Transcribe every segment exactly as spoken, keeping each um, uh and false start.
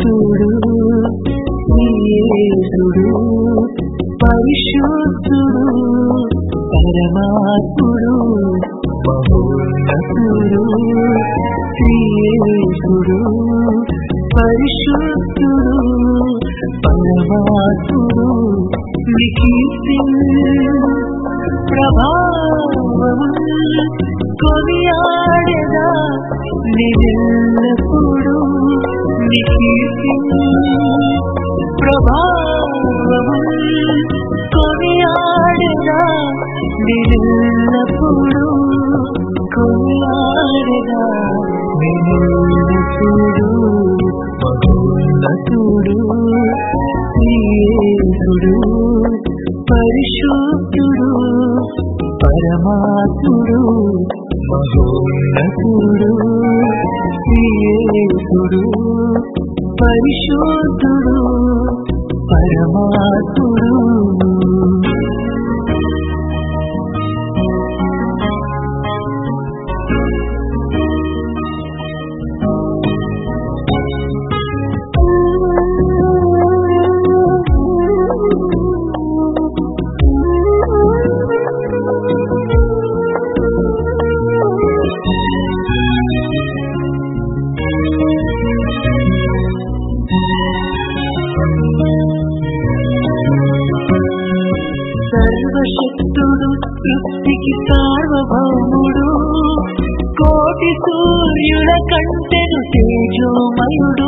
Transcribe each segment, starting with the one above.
మహోన్నతుడు యేసుడు పరిశుద్ధుడు పరమాత్ముడు మహోన్నతుడు యేసుడు పరిశుద్ధుడు పరమాత్ముడు లిఖితి ప్రభావము కొనియాడెదా నిన్నెల్లప్పుడు లిఖితి ప్రభావము కొనియాడెదా నిన్నెల్లప్పుడు కొనియాడెదా నిన్నెల్లప్పుడు మహోన్నతుడు యేసుడు పరిశుద్ధుడు పరమాత్ముడు మహోన్నతుడు యేసుడు పరిశుద్ధుడు పరమాత్ముడు సర్వశక్తుడు సృష్టికి సార్వభౌముడు కోటి సూర్యుల కంటెను తేజోమయుడు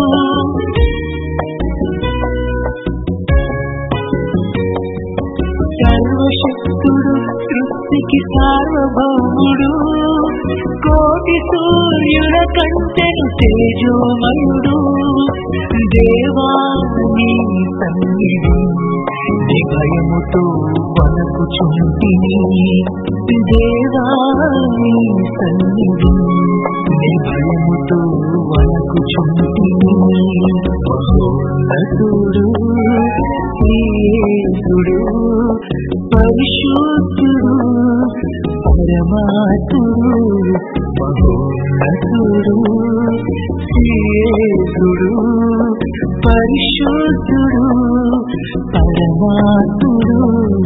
సర్వశక్తుడు సృష్టికి సార్వభౌముడు కోటి సూర్యుల కంటెను తేజోమయుడు దేవా నీ సన్నిధి నీ భయముతో వణకుచుంటిని దేవా నీ సన్నిధి నీ భయముతో వణకుచుంటిని మహోన్నతుడు యేసుడు పరిశుద్ధుడు పరమాత్ముడు మహోన్నతుడు యేసుడు పరిశుద్ధుడు పరమాత్ముడు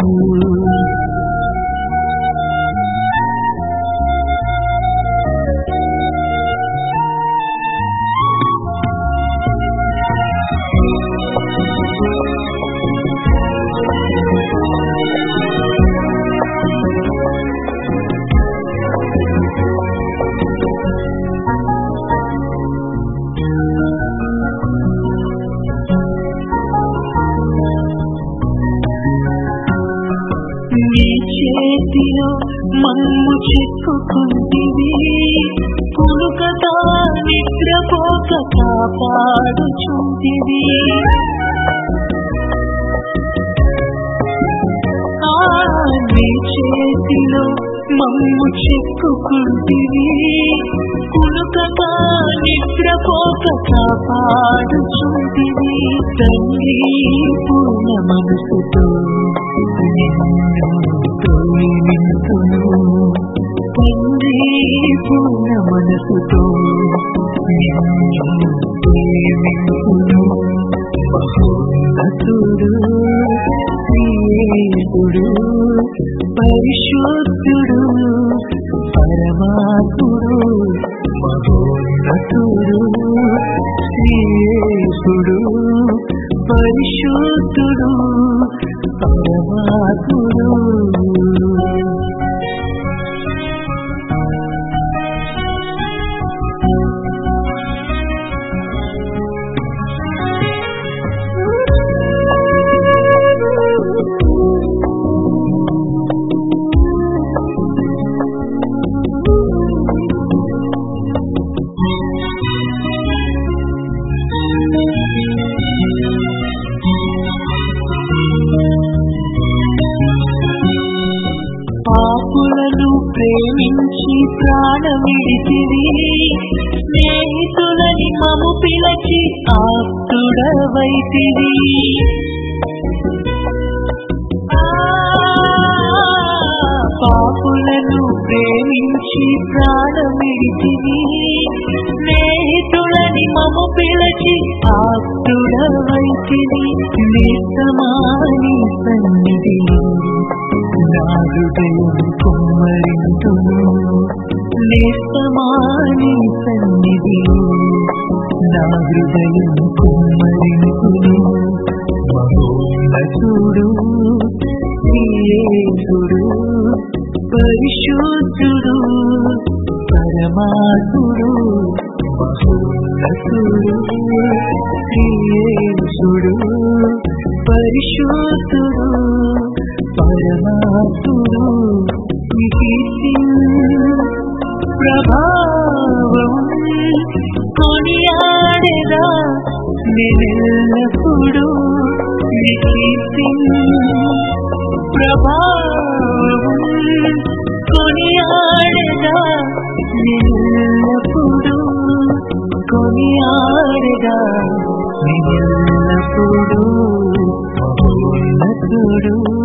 నీ చేతిలో మమ్ము చెక్కుకుంటివి కునుకతా నిద్రపోక కాపాడుచుంటివి నీ చేతిలో మమ్ము చెక్కుకుంటివి కునుకతా నిద్రపోక కాపాడుచుంటివి తండ్రి పూర్ణ మనసుతో తండ్రి పూర్ణ మనసుతో మహోన్నతుడు యేసుడు పరిశుద్ధుడు పరమాత్ముడు మహోన్నతుడు యేసుడు పరిశుద్ధుడు పరమాత్ముడు పాపులను ప్రేమించి ప్రాణమిడితివి స్నేహితులని మము పిలచి ఆప్తుడవైతివి పాపులను ప్రేమించి ప్రాణమిడితివి స్నేహితులని అని మము పిలచి ఆప్తుడవైతివి నిత్తమాని సన్నిధిలో నా హృదయం కుమ్మరింతును నిత్తమాని సన్నిధిలో నా హృదయం కుమ్మరింతును మహోన్నతుడు యేసుడు పరిశుద్ధుడు పరమాత్ముడు మహోన్నతుడు యేసుడు పరిశుద్ధుడు పరమాత్ముడు కీర్తి ప్రభావం కొనియాడెదా నేనెల్లప్పుడు కీర్తి ప్రభావం కొనియాడెదా నేనెల్లప్పుడు కొనియాడెదా నేనెల్లప్పుడు మహోన్నతుడు